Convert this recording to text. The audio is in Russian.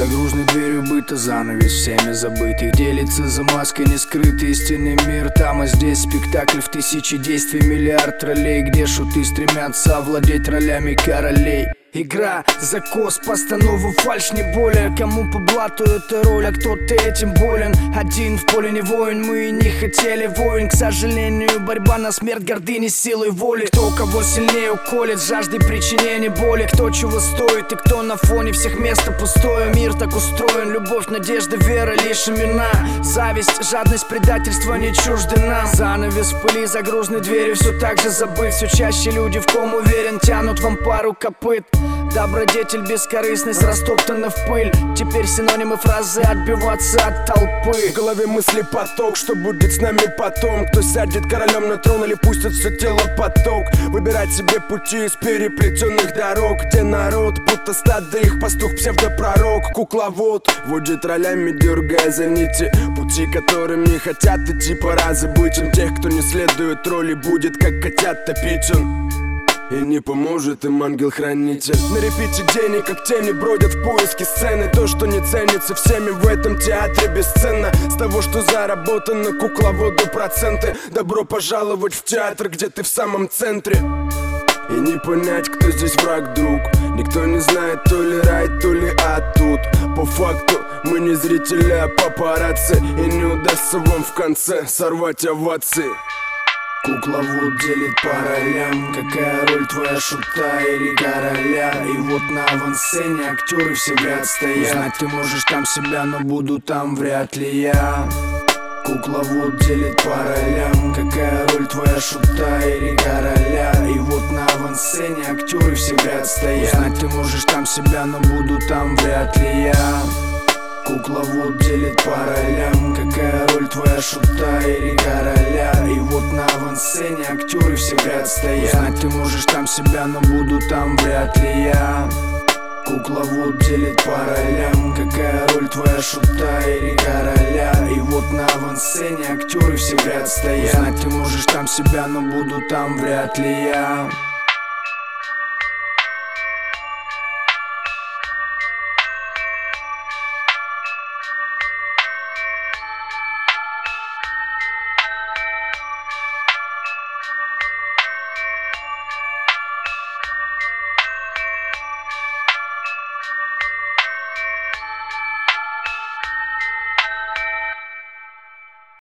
грузной дверью быта занавес всеми забытых делится за маской не скрытый истинный мир. Там и здесь спектакль в тысячи действий, миллиард ролей, где шуты стремятся овладеть ролями королей. Игра, закос, постанова, фальшь, не более. Кому по блату эта роль, а кто-то этим болен. Один в поле не воин, мы и не хотели войн. К сожалению, борьба на смерть, гордыни, силой воли. Кто кого сильнее уколет, жаждой причинения боли. Кто чего стоит и кто на фоне всех место пустое. Мир так устроен, любовь, надежда, вера, лишь имена. Зависть, жадность, предательство не чужды нам. Занавес в пыли, за грузной дверью все так же забыт. Все чаще люди, в ком уверен, тянут вам пару копыт. Добродетель, бескорыстность растоптана в пыль. Теперь синонимы фразы отбиваться от толпы. В голове мысли поток, что будет с нами потом. Кто сядет королем на трон или пустит все тело поток. Выбирать себе пути из переплетенных дорог, где народ, будто стадо их пастух, псевдопророк. Кукловод водит ролями, дергая за нити, пути которым не хотят идти. Пора забыть им тех, кто не следует роли, будет как котят топить он. И не поможет им ангел-хранитель. На репите денег, как тени, бродят в поиске сцены. То, что не ценится всеми в этом театре, бесценно. С того, что заработано, кукловоду проценты. Добро пожаловать в театр, где ты в самом центре. И не понять, кто здесь враг, друг. Никто не знает, то ли рай, то ли ад тут. По факту мы не зрители, а папарацци. И не удастся вам в конце сорвать овации. Кукловод делит по ролям. Какая роль твоя, шута или короля? И вот на авансцене актеры все в ряд стоят. Знать ты можешь там себя, но буду там вряд ли я. Кукловод делит по ролям. Какая роль твоя, шута или короля? И вот на авансцене актеры все в ряд стоят. Знать ты можешь там себя, но буду там вряд ли я. Кукловод делит по ролям. Какая роль твоя, шута или короля? И вот на авансцене актеры все в ряд стоят. Знать ты можешь там себя, но буду там вряд ли я. Кукловод делит по ролям. Какая роль твоя, шута или короля? И вот на авансцене актеры все в ряд стоят. Знать ты можешь там себя, но буду там вряд ли я.